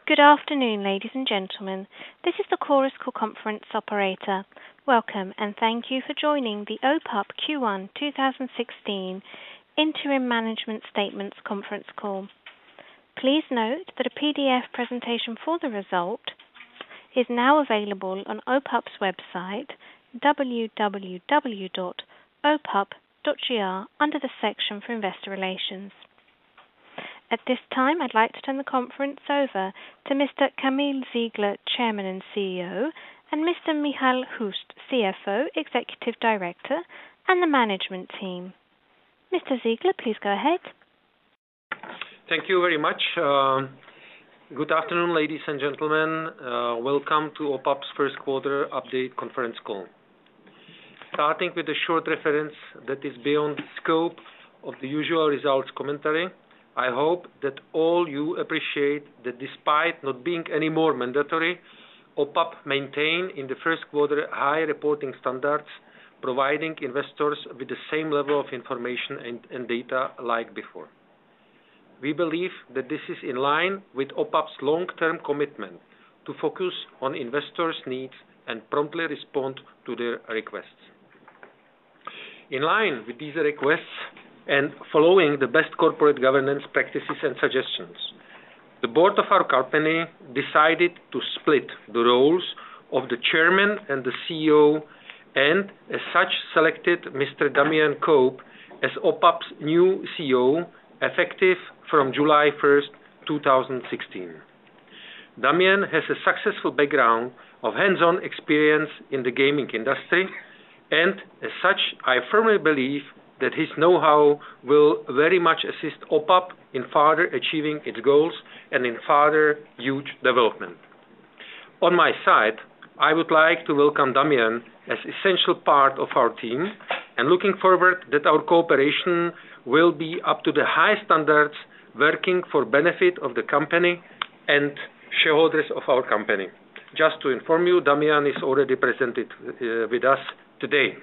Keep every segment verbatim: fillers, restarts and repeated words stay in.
Good afternoon, ladies and gentlemen. This is the Chorus Call conference operator. Welcome, and thank you for joining the O P A P Q one twenty sixteen Interim Management Statements conference call. Please note that a P D F presentation for the result is now available on O P A P's website, w w w dot o p a p dot g r, under the section for Investor Relations. At this time, I'd like to turn the conference over to Mister Kamil Ziegler, Chairman and C E O, and Mister Michal Hust, C F O, Executive Director, and the management team. Mister Ziegler, please go ahead. Thank you very much. Uh, good afternoon, ladies and gentlemen. Uh, welcome to O P A P's first quarter update conference call. Starting with a short reference that is beyond the scope of the usual results commentary, I hope that all you appreciate that despite not being any more mandatory, O P A P maintained in the first quarter high reporting standards, providing investors with the same level of information and, and data like before. We believe that this is in line with O P A P's long-term commitment to focus on investors' needs and promptly respond to their requests. In line with these requests, and following the best corporate governance practices and suggestions, the board of our company decided to split the roles of the chairman and the C E O, and as such selected Mister Damian Cope as O P A P's new C E O, effective from July first, two thousand sixteen. Damian has a successful background of hands-on experience in the gaming industry, and as such, I firmly believe that his know-how will very much assist O P A P in further achieving its goals and in further huge development. On my side, I would like to welcome Damian as essential part of our team, and looking forward that our cooperation will be up to the high standards, working for benefit of the company and shareholders of our company. Just to inform you, Damian is already presented uh, with us today.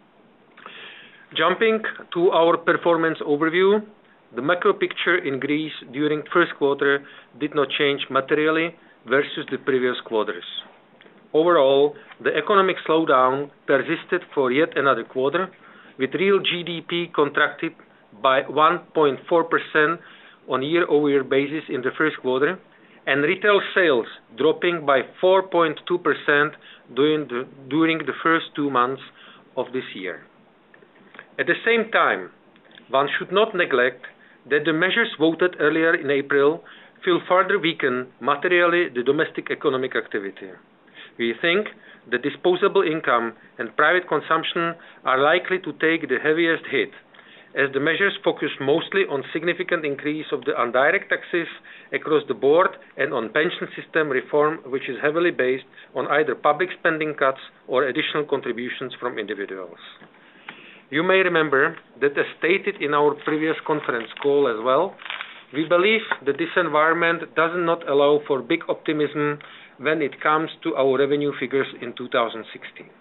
Jumping to our performance overview, the macro picture in Greece during first quarter did not change materially versus the previous quarters. Overall, the economic slowdown persisted for yet another quarter, with real G D P contracted by one point four percent on year-over-year basis in the first quarter, and retail sales dropping by four point two percent during the, during the first two months of this year. At the same time, one should not neglect that the measures voted earlier in April will further weaken materially the domestic economic activity. We think that disposable income and private consumption are likely to take the heaviest hit, as the measures focus mostly on significant increase of the indirect taxes across the board and on pension system reform, which is heavily based on either public spending cuts or additional contributions from individuals. You may remember that, as stated in our previous conference call as well, we believe that this environment does not allow for big optimism when it comes to our revenue figures in two thousand sixteen.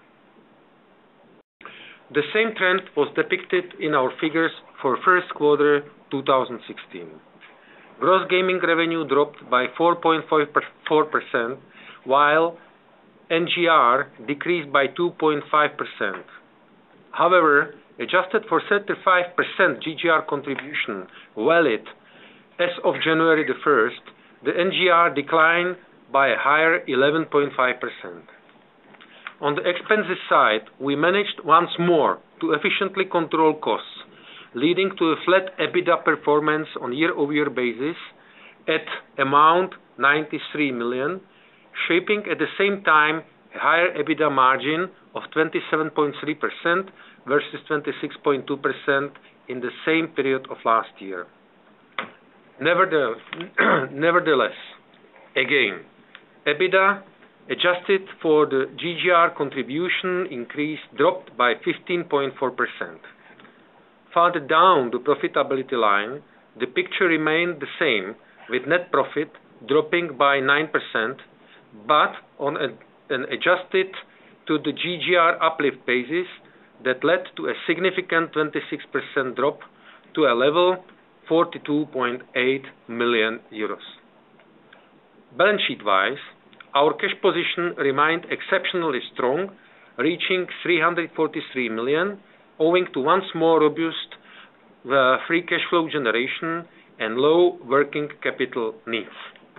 The same trend was depicted in our figures for first quarter two thousand sixteen. Gross gaming revenue dropped by four point four percent, while N G R decreased by two point five percent. However, adjusted for thirty-five percent G G R contribution valid as of January the first, the N G R declined by a higher eleven point five percent. On the expenses side, we managed once more to efficiently control costs, leading to a flat EBITDA performance on year-over-year basis at amount ninety-three million, shaping at the same time a higher EBITDA margin of twenty-seven point three percent versus twenty-six point two percent in the same period of last year. Nevertheless, nevertheless, again, EBITDA adjusted for the G G R contribution increase dropped by fifteen point four percent. Further down the profitability line, the picture remained the same, with net profit dropping by nine percent, but on a, an adjusted to the G G R uplift basis that led to a significant twenty-six percent drop to a level forty-two point eight million euros. Balance sheet-wise, our cash position remained exceptionally strong, reaching three hundred forty-three million, owing to once more robust uh, free cash flow generation and low working capital needs.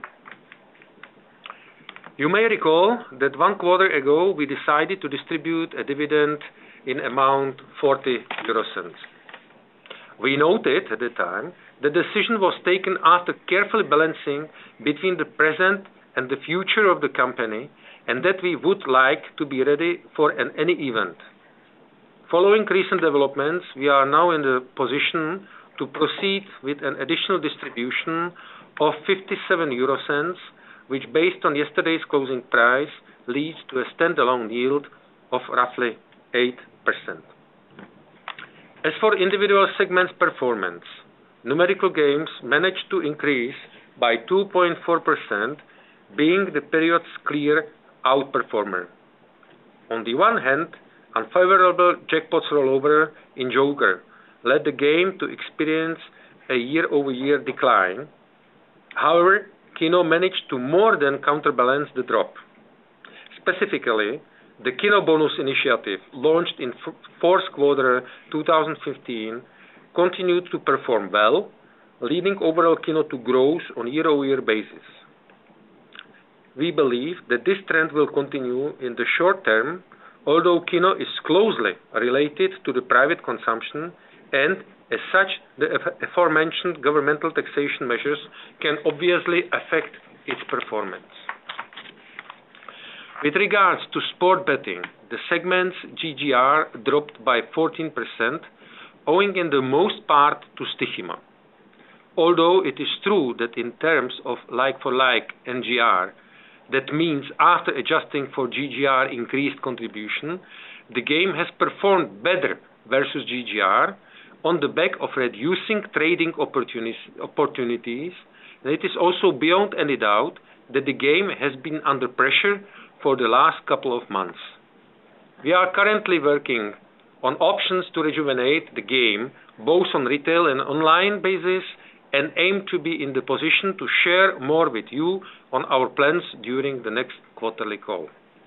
You may recall that one quarter ago we decided to distribute a dividend in amount forty euro cents. We noted at the time the decision was taken after carefully balancing between the present and the future of the company, and that we would like to be ready for an, any event. Following recent developments, we are now in the position to proceed with an additional distribution of fifty-seven euro cents, which based on yesterday's closing price leads to a standalone yield of roughly eight percent. As for individual segments performance, numerical games managed to increase by two point four percent, being the period's clear outperformer. On the one hand, unfavorable jackpots rollover in Joker led the game to experience a year-over-year decline. However, Kino managed to more than counterbalance the drop. Specifically, the Kino Bonus initiative, launched in fourth quarter two thousand fifteen, continued to perform well, leading overall Kino to growth on year-over-year basis. We believe that this trend will continue in the short term, although Kino is closely related to the private consumption, and as such, the aforementioned governmental taxation measures can obviously affect its performance. With regards to sport betting, the segment's G G R dropped by fourteen percent, owing in the most part to Stoichima. Although it is true that in terms of like-for-like N G R, that means after adjusting for G G R increased contribution, the game has performed better versus G G R on the back of reducing trading opportunities, and it is also beyond any doubt that the game has been under pressure for the last couple of months. We are currently working on options to rejuvenate the game, both on retail and online basis, and aim to be in the position to share more with you on our plans during the next quarterly call.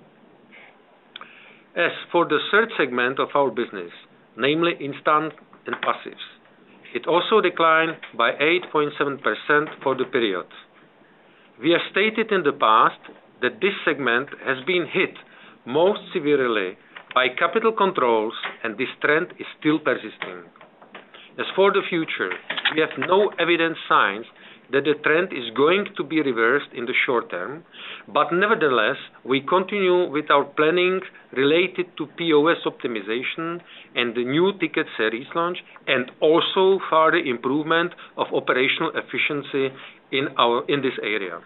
As for the third segment of our business, namely instant and passives, it also declined by eight point seven percent for the period. We have stated in the past that this segment has been hit most severely by capital controls, and this trend is still persisting. As for the future, we have no evident signs that the trend is going to be reversed in the short term, but nevertheless, we continue with our planning related to P O S optimization and the new ticket series launch, and also further improvement of operational efficiency in, our, in this area.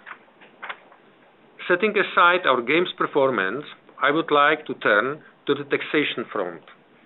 Setting aside our game's performance, I would like to turn to the taxation front.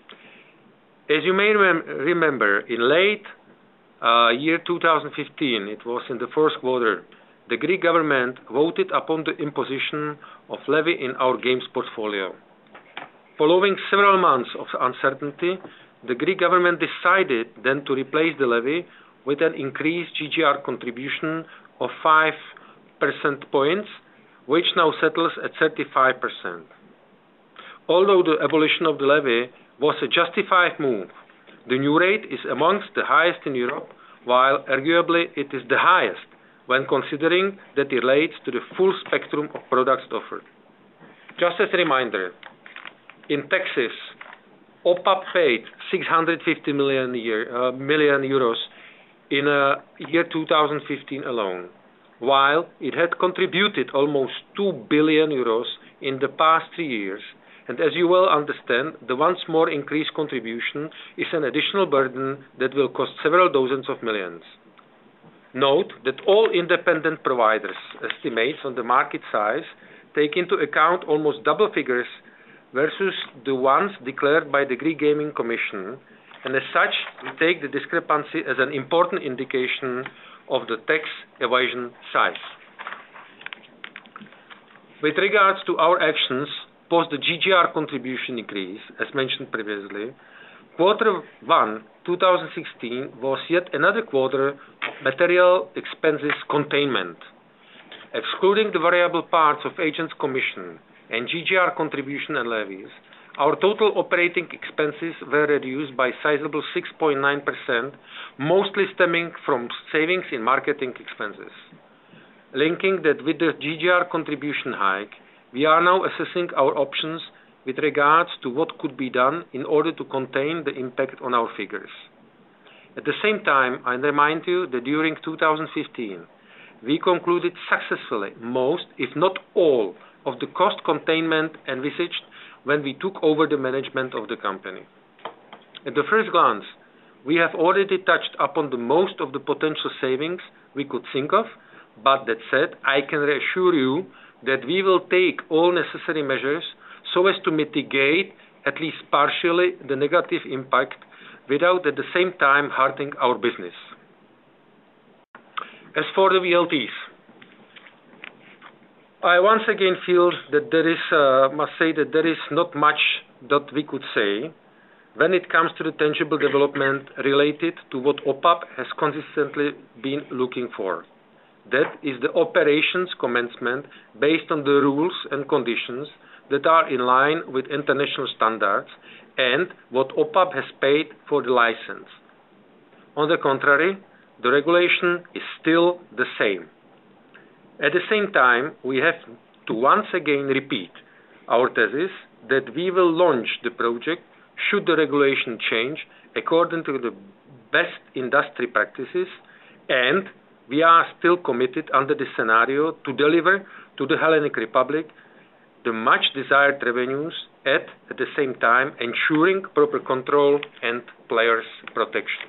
As you may rem remember, in late uh, year two thousand fifteen, it was in the first quarter, the Greek government voted upon the imposition of levy in our games portfolio. Following several months of uncertainty, the Greek government decided then to replace the levy with an increased G G R contribution of five percent points, which now settles at thirty-five percent. Although the abolition of the levy was a justified move, the new rate is amongst the highest in Europe, while arguably it is the highest when considering that it relates to the full spectrum of products offered. Just as a reminder, in taxes, O P A P paid six hundred fifty million, year, uh, million euros in uh, year two thousand fifteen alone, while it had contributed almost two billion euros in the past three years. And as you well understand, the once more increased contribution is an additional burden that will cost several dozens of millions. Note that all independent providers' estimates on the market size take into account almost double figures versus the ones declared by the Greek Gaming Commission, and as such, we take the discrepancy as an important indication of the tax evasion size. With regards to our actions post the G G R contribution increase, as mentioned previously, quarter one two thousand sixteen was yet another quarter of material expenses containment. Excluding the variable parts of agents' commission and G G R contribution and levies, our total operating expenses were reduced by sizable six point nine percent, mostly stemming from savings in marketing expenses. Linking that with the G G R contribution hike, we are now assessing our options with regards to what could be done in order to contain the impact on our figures. At the same time, I remind you that during two thousand fifteen, we concluded successfully most, if not all, of the cost containment envisaged when we took over the management of the company. At the first glance, we have already touched upon the most of the potential savings we could think of, but that said, I can reassure you that we will take all necessary measures so as to mitigate, at least partially, the negative impact without at the same time hurting our business. As for the V L Ts, I once again feel that there is, uh, must say that there is not much that we could say when it comes to the tangible development related to what O P A P has consistently been looking for. That is the operations commencement based on the rules and conditions that are in line with international standards and what O P A P has paid for the license. On the contrary, the regulation is still the same. At the same time, we have to once again repeat our thesis that we will launch the project should the regulation change according to the best industry practices, and we are still committed under this scenario to deliver to the Hellenic Republic the much desired revenues at, at the same time ensuring proper control and players' protection.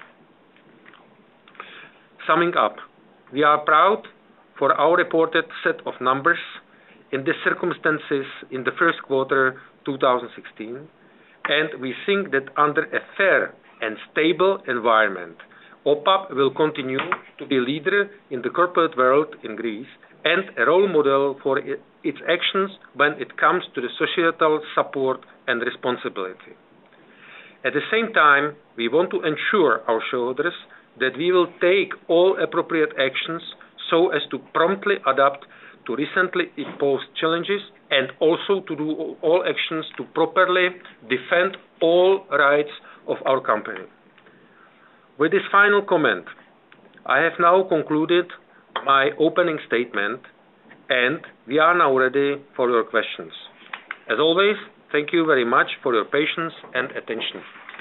Summing up, we are proud for our reported set of numbers in the circumstances in the first quarter two thousand sixteen, and we think that under a fair and stable environment, O P A P will continue to be a leader in the corporate world in Greece and a role model for its actions when it comes to the societal support and responsibility. At the same time, we want to ensure our shareholders that we will take all appropriate actions so as to promptly adapt to recently imposed challenges and also to do all actions to properly defend all rights of our company. With this final comment, I have now concluded my opening statement and we are now ready for your questions. As always, thank you very much for your patience and attention.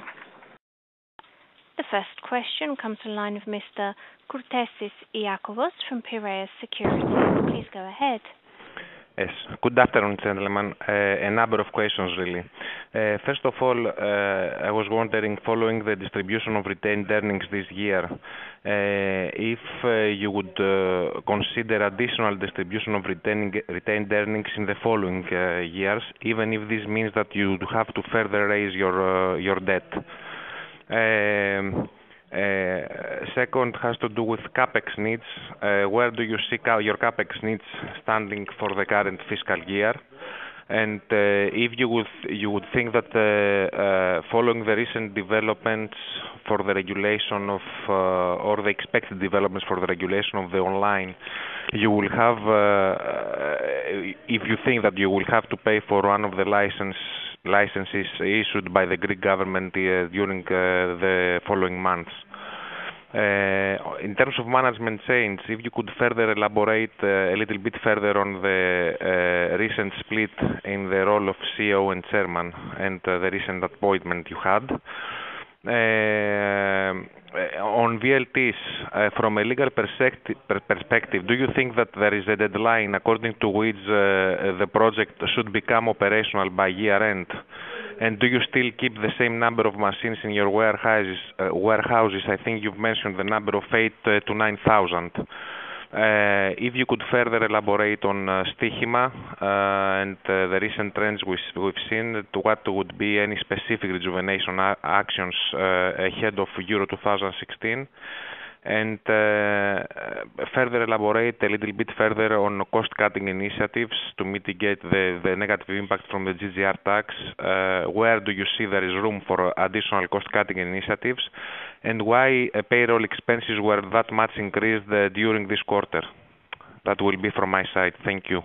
The first question comes from the line of Mister Kourtesis Iakovos from Piraeus Securities. Please go ahead. Yes. Good afternoon, gentlemen. Uh, a number of questions, really. Uh, first of all, uh, I was wondering, following the distribution of retained earnings this year, uh, if uh, you would uh, consider additional distribution of retaining, retained earnings in the following uh, years, even if this means that you have to further raise your uh, your debt. Um, Uh, second has to do with CapEx needs. Uh, where do you see your CapEx needs standing for the current fiscal year? And uh, if you would you would think that uh, uh, following the recent developments for the regulation of uh, or the expected developments for the regulation of the online, you will have uh, if you think that you will have to pay for one of the license licenses issued by the Greek government uh, during uh, the following months. Uh, in terms of management change, if you could further elaborate uh, a little bit further on the uh, recent split in the role of C E O and chairman and uh, the recent appointment you had. Uh, on V L Ts, uh, from a legal perspective, perspective, do you think that there is a deadline according to which uh, the project should become operational by year end? And do you still keep the same number of machines in your warehouses? Uh, warehouses? I think you've mentioned the number of eight uh, to nine thousand. Uh, if you could further elaborate on uh, Stihima uh, and uh, the recent trends we've, we've seen, to what would be any specific rejuvenation actions uh, ahead of Euro twenty sixteen, and uh, further elaborate a little bit further on cost-cutting initiatives to mitigate the, the negative impact from the G G R tax. Uh, where do you see there is room for additional cost-cutting initiatives, and why uh, payroll expenses were that much increased uh, during this quarter? That will be from my side. Thank you.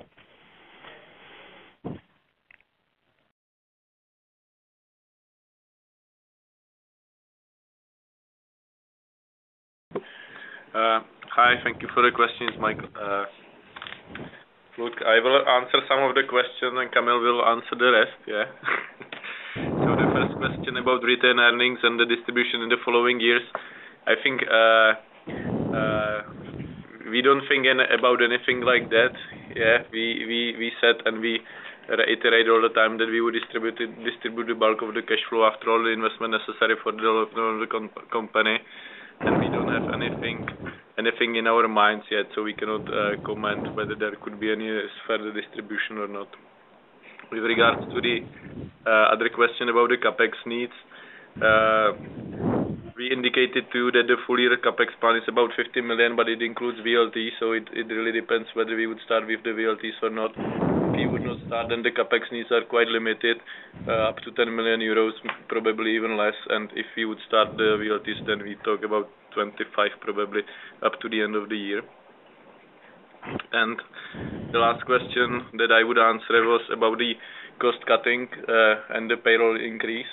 Uh, hi, thank you for the questions, Mike. Uh, look, I will answer some of the questions and Kamil will answer the rest, yeah. So the first question about retained earnings and the distribution in the following years, I think uh, uh, we don't think any, about anything like that, yeah. We, we, we said and we reiterate all the time that we would distribute, it, distribute the bulk of the cash flow after all the investment necessary for the development of the com company. And we don't have anything anything in our minds yet, so we cannot uh, comment whether there could be any further distribution or not. With regards to the uh, other question about the CapEx needs, uh, we indicated to you that the full year CapEx plan is about fifty million, but it includes V L T, so it, it really depends whether we would start with the V L Ts or not. If we would not start, then the CapEx needs are quite limited, uh, up to ten million euros, probably even less, and if we would start the V L Ts, then we talk about twenty-five probably up to the end of the year. And the last question that I would answer was about the cost cutting uh, and the payroll increase.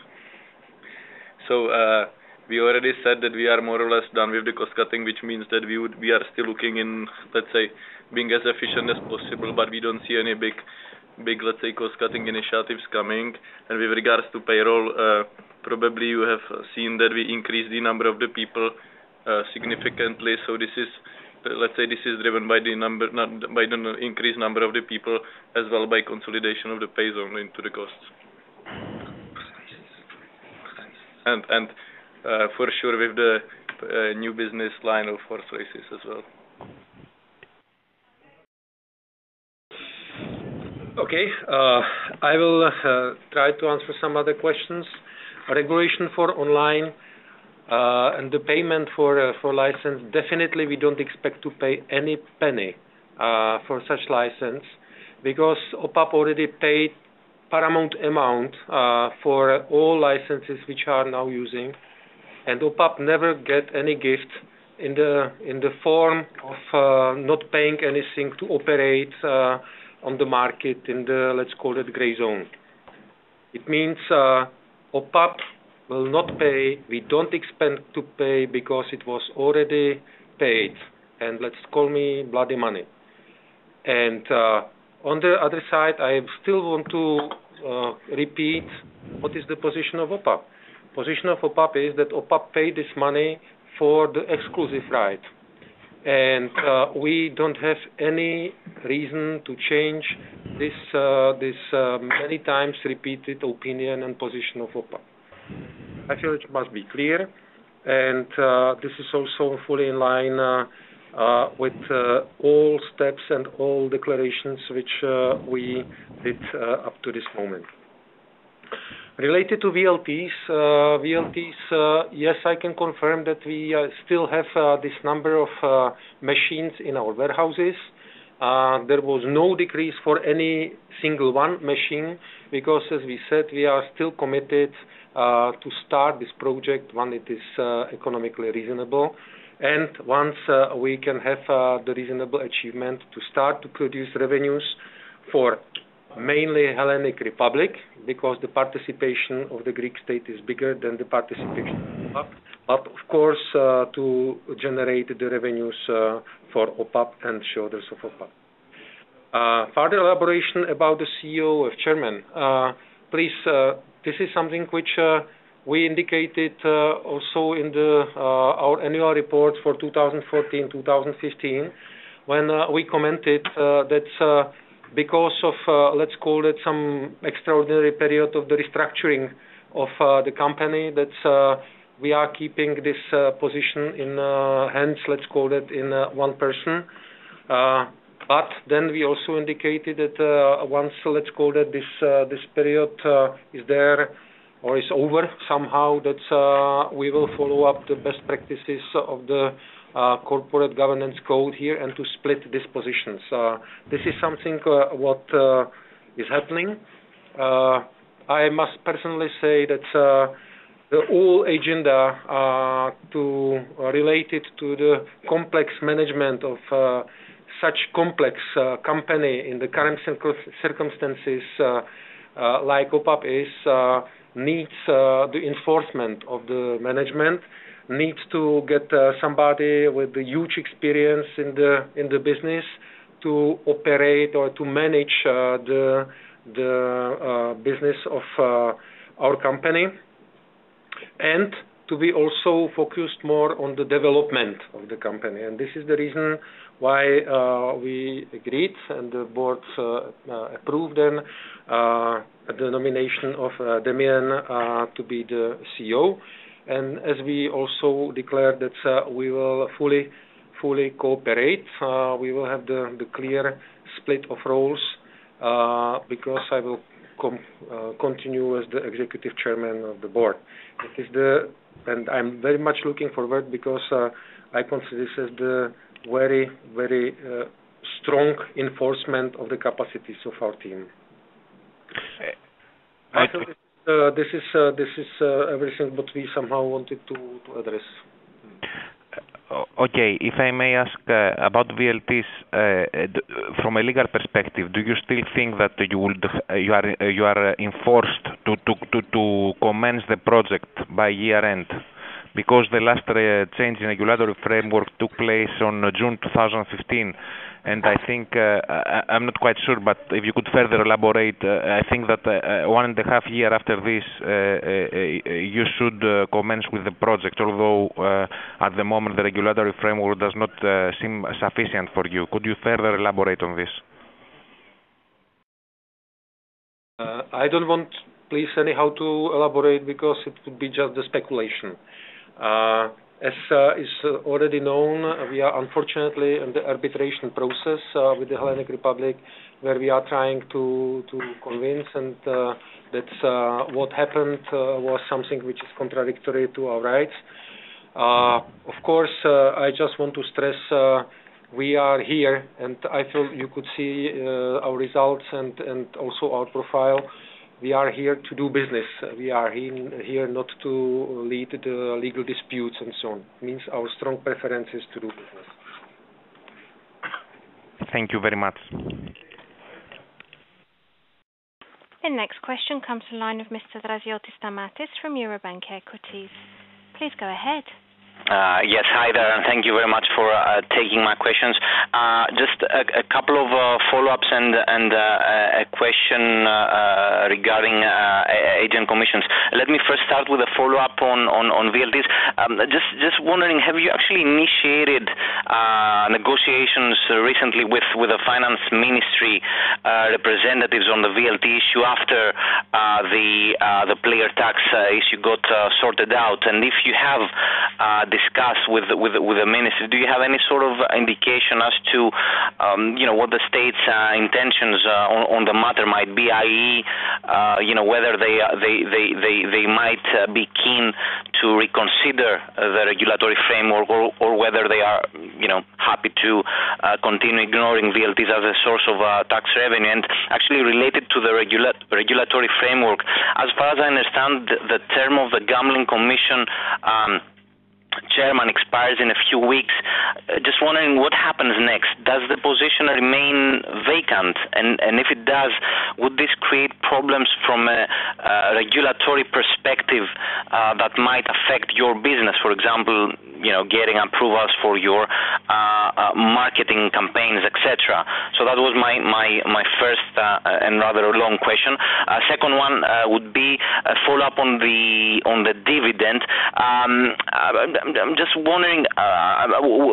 So uh, we already said that we are more or less done with the cost cutting, which means that we would we are still looking in, let's say, being as efficient as possible, but we don't see any big big let's say cost cutting initiatives coming. And with regards to payroll, uh, probably you have seen that we increased the number of the people uh, significantly. So this is, uh, let's say, this is driven by the number, not by the increased number of the people, as well by consolidation of the pay zone into the costs. And and uh, for sure with the uh, new business line of horse races as well. Okay, uh, I will uh, try to answer some other questions. Regulation for online uh, and the payment for uh, for license. Definitely, we don't expect to pay any penny uh, for such license, because O P A P already paid paramount amount uh, for all licenses which are now using, and O P A P never get any gift in the in the form of uh, not paying anything to operate Uh, on the market in the, let's call it, gray zone. It means uh, O P A P will not pay, we don't expect to pay, because it was already paid, and let's call me bloody money. And uh, on the other side, I still want to uh, repeat what is the position of O P A P. Position of O P A P is that O P A P paid this money for the exclusive right. And uh, we don't have any reason to change this uh, this uh, many times repeated opinion and position of O P A P. I feel it must be clear, and uh, this is also fully in line uh, uh, with uh, all steps and all declarations which uh, we did uh, up to this moment. Related to V L Ts, uh, V L Ts, uh, yes, I can confirm that we uh, still have uh, this number of uh, machines in our warehouses. Uh, there was no decrease for any single one machine, because, as we said, we are still committed uh, to start this project when it is uh, economically reasonable, and once uh, we can have uh, the reasonable achievement to start to produce revenues for mainly Hellenic Republic, because the participation of the Greek state is bigger than the participation of O P A P, but of course uh, to generate the revenues uh, for O P A P and shareholders of O P A P. Uh, further elaboration about the C E O of Chairman. Uh, please, uh, this is something which uh, we indicated uh, also in the uh, our annual report for two thousand fourteen two thousand fifteen, when uh, we commented uh, that uh, because of, uh, let's call it, some extraordinary period of the restructuring of uh, the company, that uh, we are keeping this uh, position in uh, hands, let's call it, in uh, one person. Uh, but then we also indicated that uh, once, let's call it, this uh, this period uh, is there or is over somehow, that uh, we will follow up the best practices of the Uh, corporate governance code here, and to split these positions. Uh, this is something uh, what uh, is happening. Uh, I must personally say that uh, the whole agenda uh, to uh, related to the complex management of uh, such complex uh, company in the current circumstances uh, uh, like O P A P is, uh, needs uh, the enforcement of the management, needs to get uh, somebody with a huge experience in the in the business to operate or to manage uh, the the uh, business of uh, our company, and to be also focused more on the development of the company. And this is the reason why uh, we agreed and the board uh, uh, approved then uh, the nomination of uh, Damien uh, to be the C E O. And as we also declared that uh, we will fully fully cooperate, uh, we will have the, the clear split of roles uh, because I will com uh, continue as the executive chairman of the board. It is the and I'm very much looking forward because uh, I consider this as the very, very uh, strong enforcement of the capacities of our team. Uh, I feel this, uh, this is uh, this is uh, everything what we somehow wanted to, to address. Okay, if I may ask uh, about V L Ts uh, from a legal perspective, do you still think that you would uh, you are uh, you are enforced to, to to to commence the project by year end? Because the last uh, change in regulatory framework took place on uh, June two thousand fifteen, and I think uh, I, I'm not quite sure, but if you could further elaborate, uh, I think that uh, one and a half year after this, uh, uh, you should uh, commence with the project, although uh, at the moment the regulatory framework does not uh, seem sufficient for you. Could you further elaborate on this? Uh, I don't want, please, anyhow to elaborate because it would be just the speculation. Uh, as uh, is uh, already known, uh, we are unfortunately in the arbitration process uh, with the Hellenic Republic, where we are trying to to convince and uh, that uh, what happened uh, was something which is contradictory to our rights. Uh, of course, uh, I just want to stress uh, we are here, and I feel you could see uh, our results and and also our profile. We are here to do business. We are here not to lead the legal disputes and so on. It means our strong preference is to do business. Thank you very much. The next question comes to the line of Mister Draziotis Stamatis from Eurobank Equities. Please go ahead. Uh, yes, hi there, and thank you very much for uh, taking my questions. Uh, just a, a couple of uh, follow-ups and and uh, a question uh, uh, regarding uh, agent commissions. Let me first start with a follow-up on on, on V L Ts. Um, just just wondering, have you actually initiated uh, negotiations recently with with the finance ministry uh, representatives on the V L T issue after uh, the uh, the player tax uh, issue got uh, sorted out? And if you have uh, discuss with with with the ministry, do you have any sort of indication as to um, you know what the state's uh, intentions uh, on, on the matter might be, that is, uh, you know whether they they they they, they might uh, be keen to reconsider uh, the regulatory framework, or, or whether they are you know happy to uh, continue ignoring V L Ts as a source of uh, tax revenue? And actually related to the regula regulatory framework, as far as I understand, the, the term of the Gambling Commission Um, chairman expires in a few weeks. Uh, just wondering what happens next. Does the position remain vacant? And, and if it does, would this create problems from a, a regulatory perspective uh, that might affect your business? For example, you know, getting approvals for your uh, uh, marketing campaigns, et cetera. So that was my my my first uh, and rather long question. Uh, second one uh, would be a follow-up on the on the dividend. Um, I'm just wondering, uh,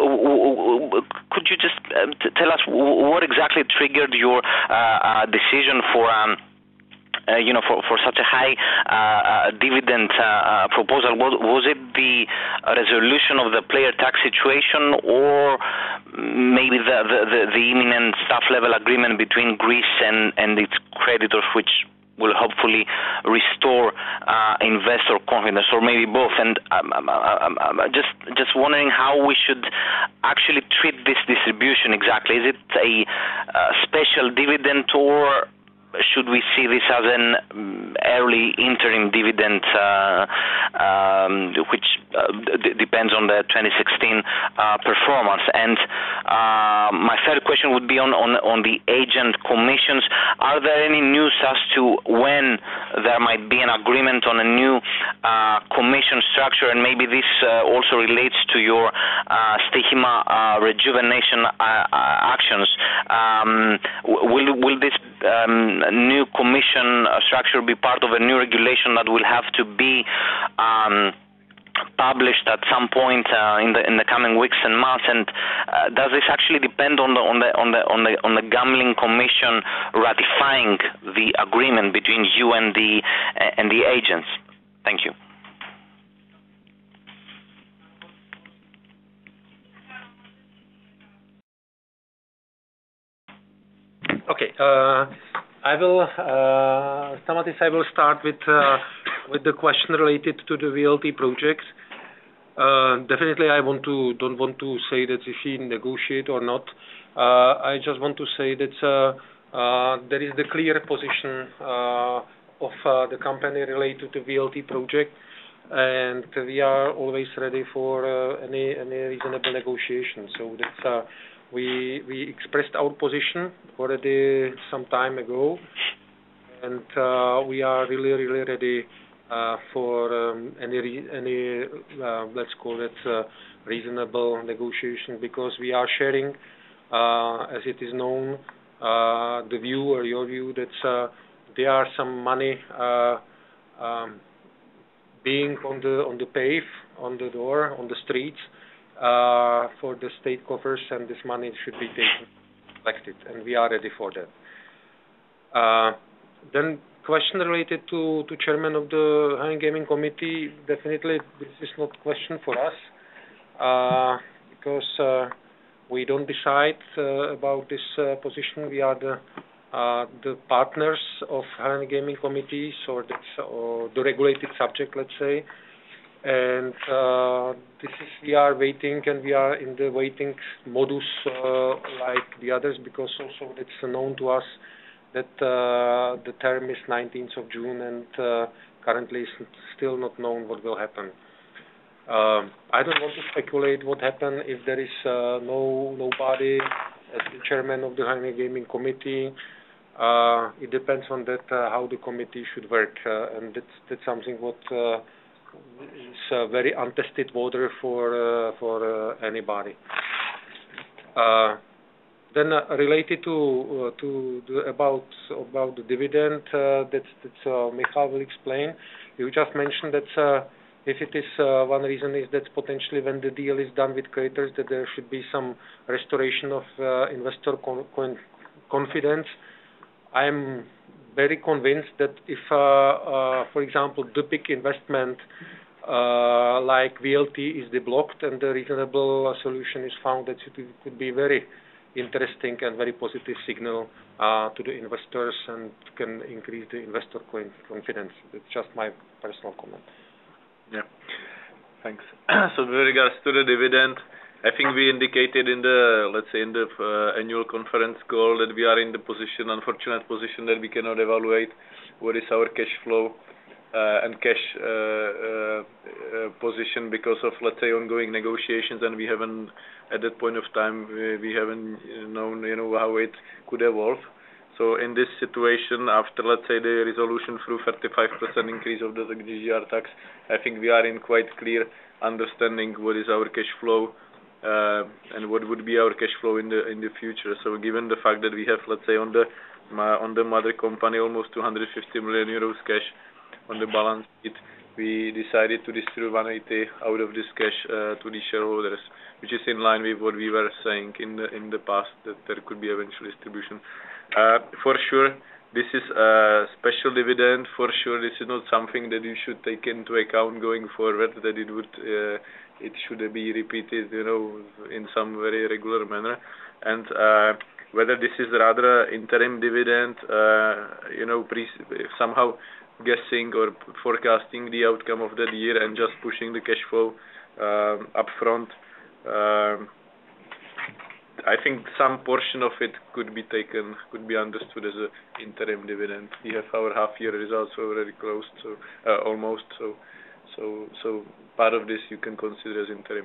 could you just uh, tell us what exactly triggered your uh, uh, decision for, um, uh, you know, for, for such a high uh, uh, dividend uh, uh, proposal? Was, was it the resolution of the player tax situation, or maybe the, the, the, the imminent staff-level agreement between Greece and, and its creditors, which will hopefully restore uh, investor confidence, or maybe both? And um, um, um, um, just just wondering how we should actually treat this distribution exactly. Is it a uh, special dividend, or should we see this as an um, early interim dividend, uh, um, which d- depends on the twenty sixteen uh, performance. And uh, my third question would be on, on on the agent commissions. Are there any news as to when there might be an agreement on a new uh, commission structure? And maybe this uh, also relates to your uh, Stihima uh, rejuvenation uh, uh, actions. Um, will will this um, new commission structure be part of a new regulation that will have to be um, published at some point uh, in the in the coming weeks and months? And uh, does this actually depend on the on the on the on the on the gambling commission ratifying the agreement between you and the uh, and the agents? Thank you. Okay, uh, I will, uh, Stamatis, I will start with uh, with the question related to the V L T project. Uh, definitely, I want to don't want to say that if we negotiate or not. Uh, I just want to say that uh, uh, there is the clear position uh, of uh, the company related to V L T project, and we are always ready for uh, any any reasonable negotiation. So that's. Uh, We we expressed our position already some time ago, and uh, we are really really ready uh, for um, any any uh, let's call it uh, reasonable negotiation, because we are sharing, uh, as it is known, uh, the view or your view that uh, there are some money uh, um, being on the on the pave, on the door, on the streets. Uh, for the state coffers, and this money should be taken, collected, and we are ready for that. Uh, then, question related to to chairman of the Hungarian Gaming Committee. Definitely, this is not question for us uh, because uh, we don't decide uh, about this uh, position. We are the uh, the partners of Hungarian Gaming Committees, or, that's, or the regulated subject, let's say. And uh, this is we are waiting, and we are in the waiting modus uh, like the others, because also it's known to us that uh, the term is nineteenth of June, and uh, currently it's still not known what will happen. Uh, I don't want to speculate what happens if there is uh, no nobody as the chairman of the Hungarian Gaming Committee. Uh, it depends on that uh, how the committee should work, uh, and that's that's something what. Uh, It's uh, very untested water for uh, for uh, anybody. Uh, then uh, related to uh, to the, about about the dividend, uh, that's that's uh, Michal will explain. You just mentioned that uh, if it is uh, one reason is that potentially when the deal is done with creditors, that there should be some restoration of uh, investor con con confidence. I'm very convinced that if, uh, uh, for example, the big investment uh, like V L T is deblocked and a reasonable solution is found, that it could be very interesting and very positive signal uh, to the investors and can increase the investor confidence. It's just my personal comment. Yeah, thanks. So with regards to the dividend, I think we indicated in the, let's say, in the uh, annual conference call that we are in the position, unfortunate position, that we cannot evaluate what is our cash flow uh, and cash uh, uh, uh, position because of, let's say, ongoing negotiations, and we haven't, at that point of time, we, we haven't known, you know, how it could evolve. So in this situation, after, let's say, the resolution through thirty-five percent increase of the G D R tax, I think we are in quite clear understanding what is our cash flow. Uh, and what would be our cash flow in the in the future. So given the fact that we have, let's say, on the uh, on the mother company almost two hundred fifty million euros cash on the balance sheet, we decided to distribute one hundred eighty out of this cash uh, to the shareholders, which is in line with what we were saying in the in the past, that there could be eventual distribution. Uh, for sure, this is a special dividend. For sure, this is not something that you should take into account going forward, that it would uh, it should be repeated, you know, in some very regular manner. And uh, whether this is rather an interim dividend, uh, you know, pre somehow guessing or forecasting the outcome of that year and just pushing the cash flow uh, up front, uh, I think some portion of it could be taken, could be understood as an interim dividend. We have our half-year results already closed, so uh, almost, so So so part of this you can consider as interim.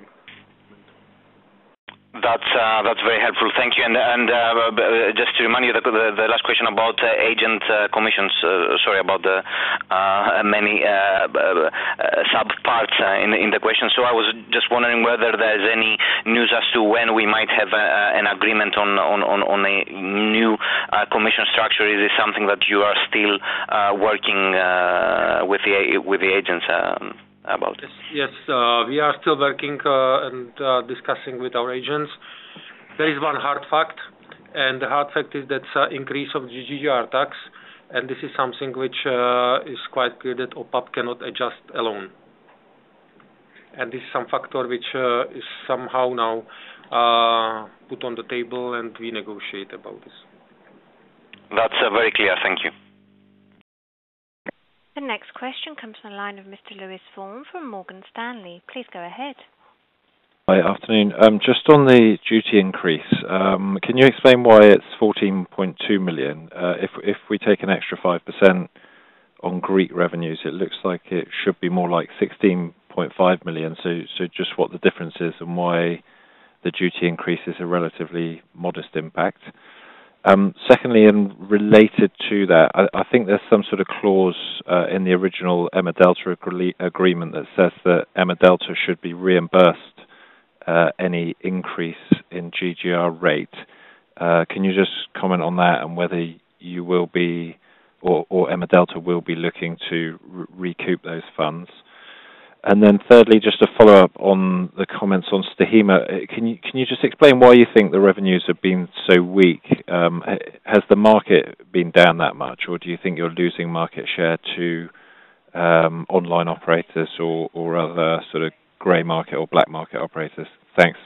That's uh, that's very helpful. Thank you. And and uh, just to remind you, the, the, the last question about uh, agent uh, commissions. Uh, sorry about the uh, many uh, uh, sub parts uh, in in the question. So I was just wondering whether there's any news as to when we might have a, an agreement on on on, on a new uh, commission structure. Is this something that you are still uh, working uh, with the with the agents? Um, about this? Yes, uh, we are still working uh, and uh, discussing with our agents. There is one hard fact, and the hard fact is that uh, increase of G D P R tax, and this is something which uh, is quite clear that O P A P cannot adjust alone. And this is some factor which uh, is somehow now uh, put on the table, and we negotiate about this. That's uh, very clear. Thank you. The next question comes from the line of Mister Lewis Vaughan from Morgan Stanley. Please go ahead. Hi, afternoon. Um, just on the duty increase, um, can you explain why it's fourteen point two million? Uh, if if we take an extra five percent on Greek revenues, it looks like it should be more like sixteen point five million. So so just what the difference is and why the duty increase is a relatively modest impact. Um, secondly, and related to that, I, I think there's some sort of clause uh, in the original EMA Delta agree agreement that says that EMA Delta should be reimbursed uh, any increase in G G R rate. Uh, can you just comment on that and whether you will be, or, or EMA Delta will be looking to re recoup those funds? And then thirdly, just to follow up on the comments on Stoixima, can you can you just explain why you think the revenues have been so weak? Um, has the market been down that much, or do you think you're losing market share to um, online operators or, or other sort of grey market or black market operators? Thanks.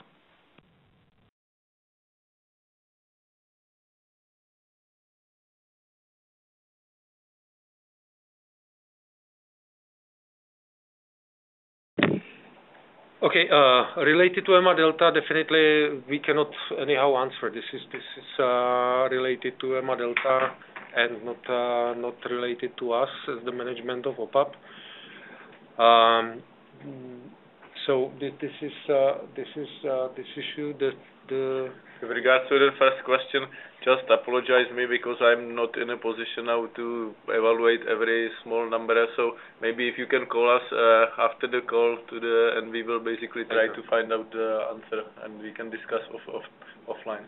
Okay, uh, related to EMA Delta, definitely we cannot anyhow answer. This is this is uh, related to EMA Delta and not uh, not related to us as the management of O P A P. Um, so this, this is uh, this is uh, this issue that the. With regards to the first question, just apologize me because I'm not in a position now to evaluate every small number. So maybe if you can call us uh, after the call to the, and we will basically try to find out the answer, and we can discuss off, off offline.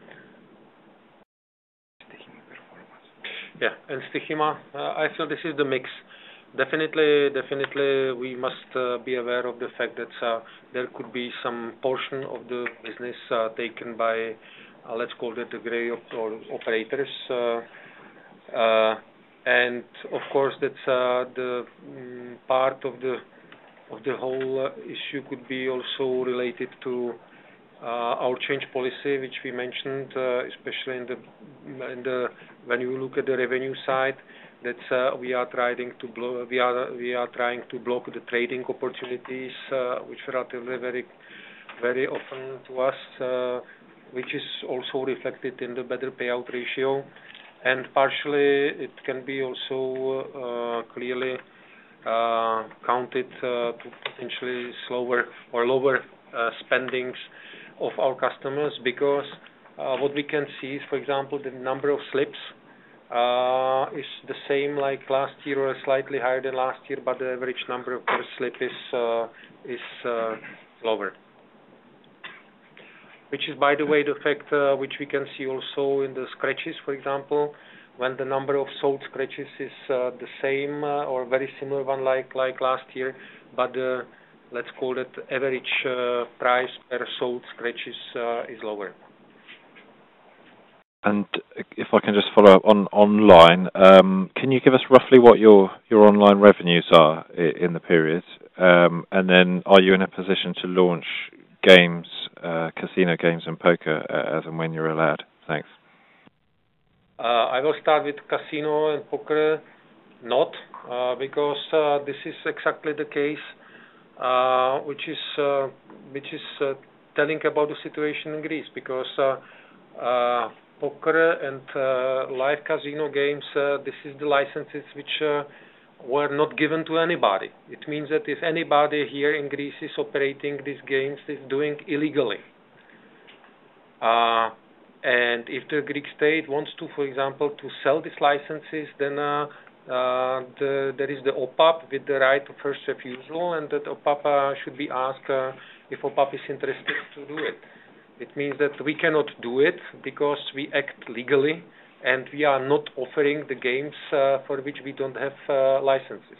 Yeah, and Stoixima, uh, I feel this is the mix. Definitely, definitely, we must uh, be aware of the fact that uh, there could be some portion of the business uh, taken by, uh, let's call it the grey op or operators, uh, uh, and of course that's uh, the um, part of the of the whole uh, issue could be also related to uh, our change policy, which we mentioned, uh, especially in the in the when you look at the revenue side. That uh, we are trying to blo we are we are trying to block the trading opportunities, uh, which are relatively very very often to us, uh, which is also reflected in the better payout ratio, and partially it can be also uh, clearly uh, counted uh, to potentially slower or lower uh, spendings of our customers, because uh, what we can see is, for example, the number of slips. Uh, is the same like last year or slightly higher than last year, but the average number per slip is uh, is uh, lower. Which is, by the way, the fact uh, which we can see also in the scratches, for example, when the number of sold scratches is uh, the same uh, or very similar one like like last year, but uh, let's call it average uh, price per sold scratches uh, is lower. And if I can just follow up on online, um, can you give us roughly what your, your online revenues are in the period? Um, and then are you in a position to launch games, uh, casino games and poker as and when you're allowed? Thanks. Uh, I will start with casino and poker. Not, uh, because uh, this is exactly the case, uh, which is, uh, which is uh, telling about the situation in Greece, because uh, uh, poker and uh, live casino games, uh, this is the licenses which uh, were not given to anybody. It means that if anybody here in Greece is operating these games, is doing illegally. Uh, and if the Greek state wants to, for example, to sell these licenses, then uh, uh, the, there is the O P A P with the right of first refusal, and that O P A P uh, should be asked uh, if O P A P is interested to do it. It means that we cannot do it because we act legally, and we are not offering the games uh, for which we don't have uh, licenses.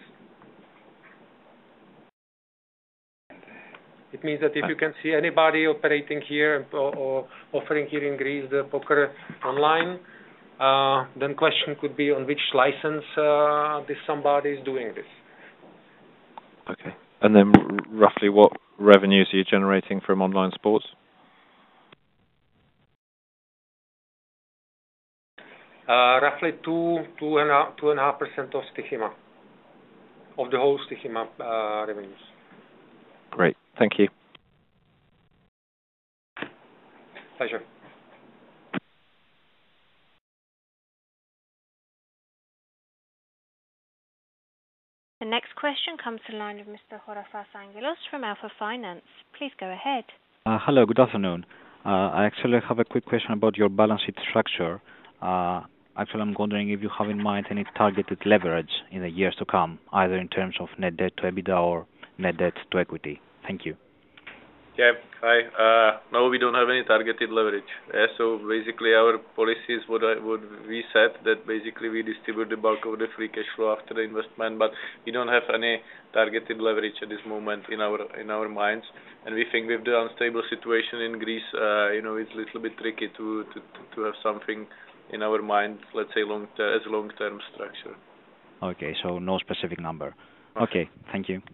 It means that if you can see anybody operating here or, or offering here in Greece the poker online, uh, then question could be on which license uh, this somebody is doing this. Okay. And then r- roughly what revenues are you generating from online sports? Uh, roughly two, two and a, two and a half percent of Stihima, of the whole Stihima uh, revenues. Great, thank you. Pleasure. The next question comes to the line of Mister Horafas Angelos from Alpha Finance. Please go ahead. Uh, hello, good afternoon. Uh, I actually have a quick question about your balance sheet structure. Uh, actually, I'm wondering if you have in mind any targeted leverage in the years to come, either in terms of net debt to EBITDA or net debt to equity. Thank you. Yeah, hi. Uh, no, we don't have any targeted leverage. Yeah, so basically our policy is what, I, what we said, that basically we distribute the bulk of the free cash flow after the investment, but we don't have any targeted leverage at this moment in our in our minds. And we think with the unstable situation in Greece, uh, you know, it's a little bit tricky to, to, to have something in our mind, let's say long ter- as long-term structure. Okay, so no specific number. Okay, thank you.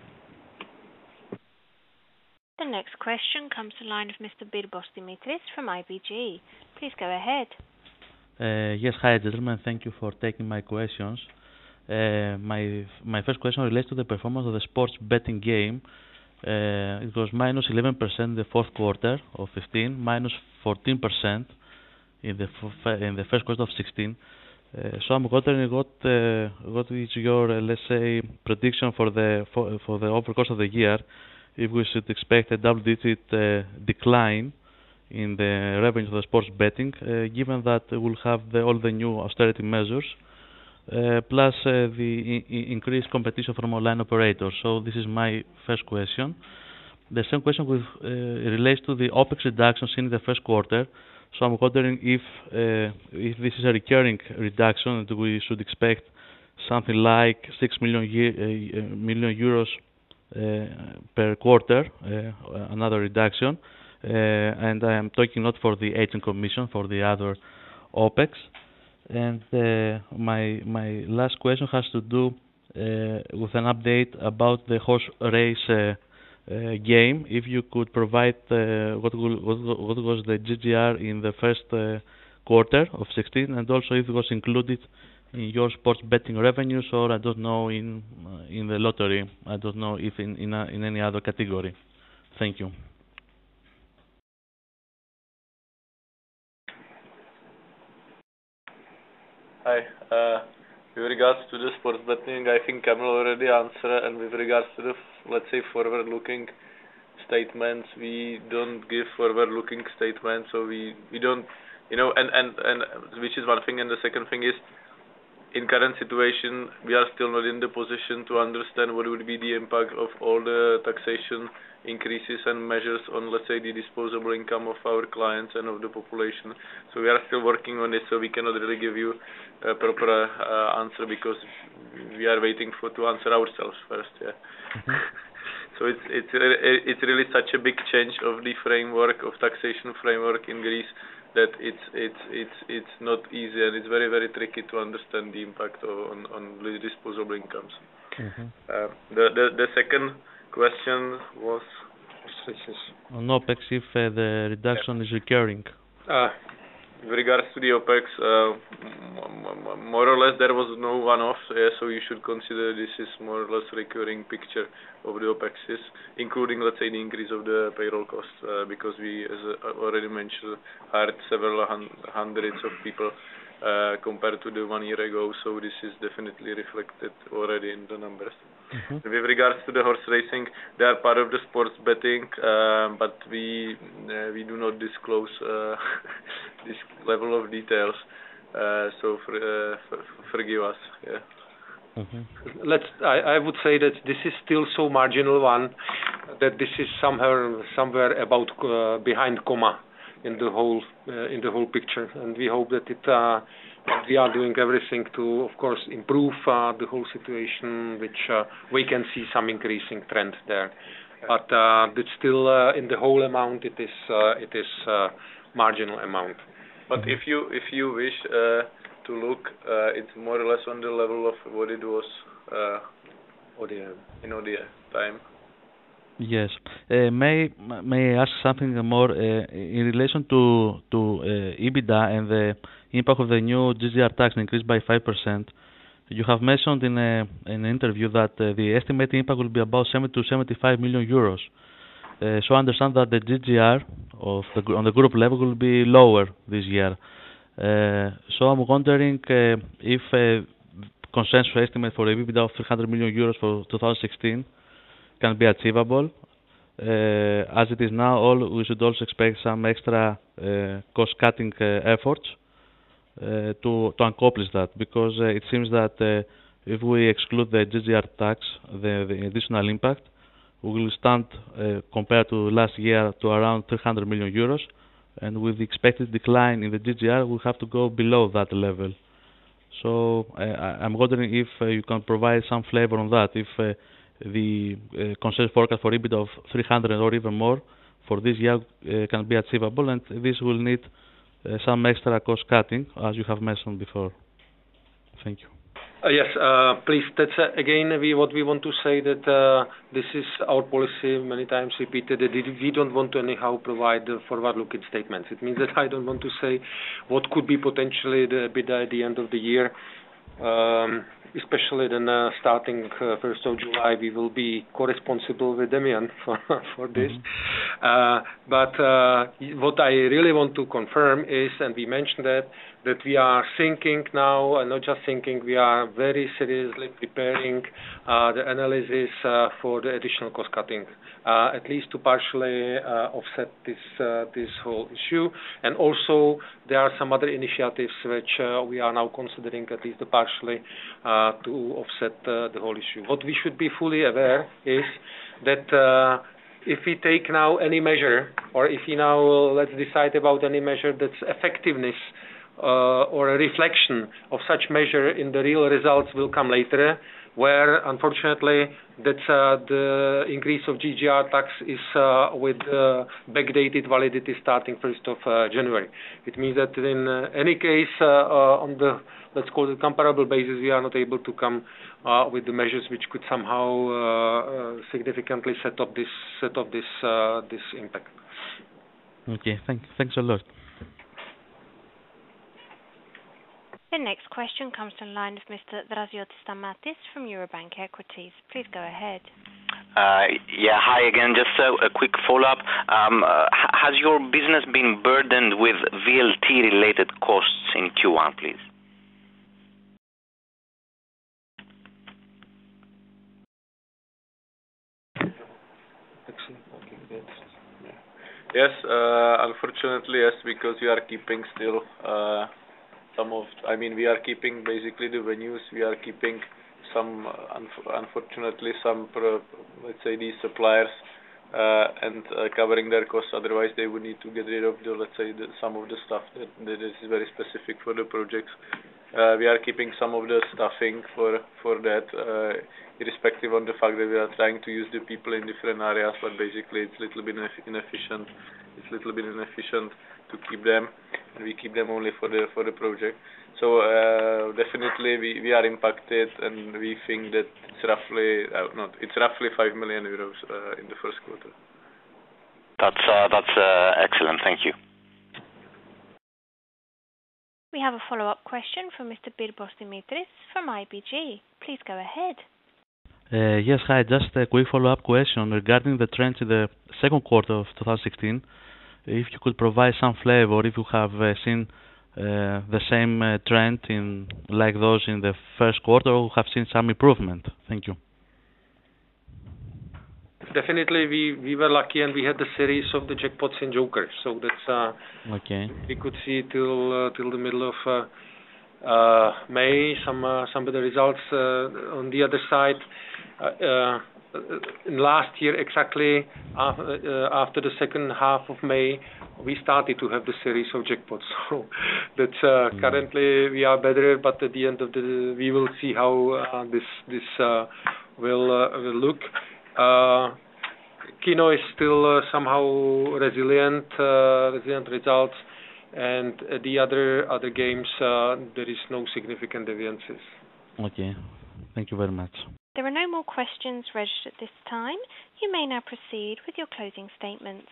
The next question comes to the line of Mister Birbos Dimitris from I B G. Please go ahead. Uh, yes, hi gentlemen. Thank you for taking my questions. Uh, my my first question relates to the performance of the sports betting game. Uh, it was minus eleven percent in the fourth quarter of fifteen, minus fourteen percent in the f- in the first quarter of sixteen. Uh, so I'm wondering what uh, what is your uh, let's say prediction for the for, for the over course of the year. If we should expect a double-digit uh, decline in the revenue of the sports betting, uh, given that we'll have the, all the new austerity measures, uh, plus uh, the I- increased competition from online operators. So this is my first question. The second question with, uh, relates to the OPEX reductions in the first quarter. So I'm wondering if uh, if this is a recurring reduction, and we should expect something like six million, ye- uh, million euros Uh, per quarter, uh, another reduction, uh, and I am talking not for the agent commission, for the other OPEX. And uh, my my last question has to do uh, with an update about the horse race uh, uh, game. If you could provide uh, what, will, what, what was the G G R in the first uh, quarter of sixteen, and also if it was included in your sports betting revenues, or I don't know in uh, in the lottery. I don't know if in in, a, in any other category. Thank you. Hi. Uh, with regards to the sports betting, I think Kamil already answered, and with regards to the let's say forward-looking statements, we don't give forward-looking statements, so we we don't, you know, and and and which is one thing, and the second thing is, in current situation, we are still not in the position to understand what would be the impact of all the taxation increases and measures on, let's say, the disposable income of our clients and of the population. So we are still working on it, so we cannot really give you a proper uh, answer, because we are waiting for to answer ourselves first. Yeah. Mm-hmm. So it's it's it's really such a big change of the framework of taxation framework in Greece, that it's it's it's it's not easy, and it's very very tricky to understand the impact of, on on the disposable incomes. Mm-hmm. Uh, the the the second question was on OPEX, if uh, the reduction yeah. is recurring. Uh, with regards to the OPEX, uh, more or less there was no one-off, yeah, so you should consider this is more or less recurring picture of the OPEXs, including, let's say, the increase of the payroll costs, uh, because we, as I already mentioned, hired several hun- hundreds of people uh, compared to the one year ago. So this is definitely reflected already in the numbers. Mm-hmm. With regards to the horse racing, they are part of the sports betting, uh, but we uh, we do not disclose uh, this level of details. Uh, so for, uh, for, forgive us. Yeah. Mm-hmm. Let's. I, I would say that this is still so marginal one that this is somewhere somewhere about uh, behind comma in the whole uh, in the whole picture, and we hope that it. Uh, we are doing everything to, of course, improve uh, the whole situation, which uh, we can see some increasing trend there. But uh, it's still uh, in the whole amount. It is uh, it is uh, marginal amount. But if you if you wish uh, to look, uh, it's more or less on the level of what it was uh, O D I in O D I time. Yes. Uh, may may I ask something more uh, in relation to to uh, EBITDA and the impact of the new G G R tax increased by five percent? You have mentioned in, a, in an interview that uh, the estimated impact will be about seventy to seventy-five million euros. Uh, so I understand that the G G R of the, on the group level will be lower this year. Uh, so I'm wondering uh, if uh, consensus estimate for EBITDA of three hundred million euros for two thousand sixteen can be achievable. Uh, as it is now, all we should also expect some extra uh, cost-cutting uh, efforts uh, to to accomplish that, because uh, it seems that uh, if we exclude the G G R tax, the, the additional impact, we will stand uh, compared to last year to around three hundred million euros, and with the expected decline in the G G R, we'll have to go below that level. So uh, I'm wondering if uh, you can provide some flavor on that, if uh, the uh, consensus forecast for EBITDA of three hundred or even more for this year uh, can be achievable, and this will need uh, some extra cost cutting, as you have mentioned before. Thank you. Uh, yes, uh, please. That's uh, again we, what we want to say, that uh, this is our policy, many times repeated, that we don't want to anyhow provide uh, forward-looking statements. It means that I don't want to say what could be potentially the EBITDA at the end of the year. Um, especially then uh, starting uh, first of July, we will be co-responsible with Demian for, for this. Mm-hmm. Uh, but uh, what I really want to confirm is, and we mentioned that, that we are thinking now, and not just thinking, we are very seriously preparing uh, the analysis uh, for the additional cost cutting, uh, at least to partially uh, offset this uh, this whole issue. And also there are some other initiatives which uh, we are now considering, at least partially, uh, to offset uh, the whole issue. What we should be fully aware is that uh, if we take now any measure, or if we now uh, let's decide about any measure that's effectiveness uh, or a reflection of such measure in the real results will come later, where unfortunately that's uh, the increase of G G R tax is uh, with uh, backdated validity starting first of uh, January. It means that in uh, any case uh, uh, on the, let's call it comparable basis, we are not able to come uh, with the measures which could somehow uh, uh, significantly set up this set up this uh, this impact. Okay, thank, thanks a lot. The next question comes from the line of Mister Draziotis Stamatis from Eurobank Equities. Please go ahead. Uh, yeah, hi again. Just a, a quick follow-up. Um, uh, has your business been burdened with V L T-related costs in Q one, please? Yes, uh, unfortunately, yes, because we are keeping still uh, some of, I mean, we are keeping basically the venues, we are keeping some, uh, unf- unfortunately, some, pro, let's say, these suppliers uh, and uh, covering their costs, otherwise they would need to get rid of, the, let's say, the, some of the stuff that, that is very specific for the projects. Uh, we are keeping some of the staffing for, for that, uh, irrespective of the fact that we are trying to use the people in different areas, but basically it's a little bit inefficient, it's a little bit inefficient to keep them, and we keep them only for the for the project. So uh, definitely we, we are impacted, and we think that it's roughly uh, not it's roughly five million euros uh, in the first quarter. That's uh, that's uh, excellent. Thank you. We have a follow-up question from Mister Birbos Dimitris from I B G. Please go ahead. Uh, yes, hi. Just a quick follow-up question regarding the trends in the second quarter of two thousand sixteen. If you could provide some flavor, if you have uh, seen uh, the same uh, trend in like those in the first quarter, or have seen some improvement? Thank you. Definitely, we, we were lucky and we had the series of the jackpots and jokers, so that's uh, okay. We could see till uh, till the middle of uh, uh, May some uh, some of the results. Uh, on the other side, uh, uh, last year exactly after, uh, after the second half of May, we started to have the series of jackpots. So that's uh, mm. currently we are better, but at the end of the we will see how uh, this this uh, will uh, will look. Uh, Kino is still uh, somehow resilient, uh, resilient results, and uh, the other other games uh, there is no significant deviances. Okay, thank you very much. There are no more questions registered at this time. You may now proceed with your closing statements.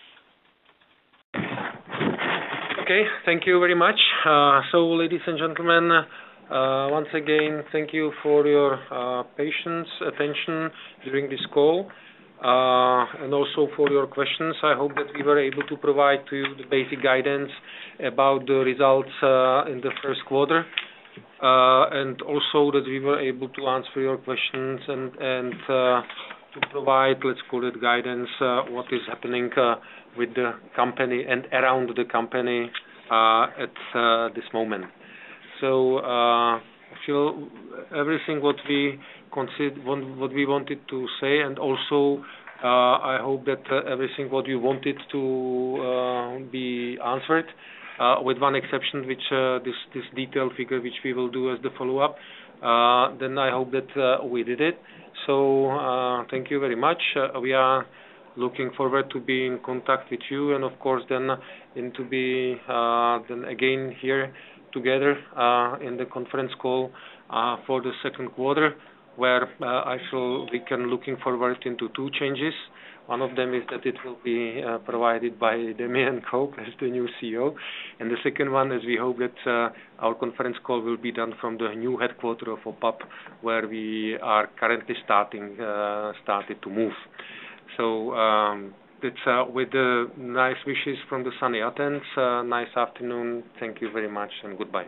Okay, thank you very much. Uh, so, ladies and gentlemen, uh, once again, thank you for your uh, patience, attention during this call. Uh, and also for your questions. I hope that we were able to provide to you the basic guidance about the results uh, in the first quarter, uh, and also that we were able to answer your questions and, and uh, to provide, let's call it, guidance, uh, what is happening uh, with the company and around the company uh, at uh, this moment. So uh, I feel everything what we consider, what we wanted to say, and also uh, I hope that uh, everything what you wanted to uh, be answered, uh, with one exception, which uh, this this detailed figure which we will do as the follow-up. Uh, then I hope that uh, we did it. So uh, thank you very much. Uh, we are looking forward to be in contact with you, and of course then in to be uh, then again here together uh, in the conference call uh, for the second quarter, where uh, I feel we can looking forward into two changes. One of them is that it will be uh, provided by Demian Cope as the new C E O, and the second one is we hope that uh, our conference call will be done from the new headquarters of O P A P, where we are currently starting uh, started to move. So um, it's uh, with the nice wishes from the sunny Athens. Uh, nice afternoon. Thank you very much and goodbye.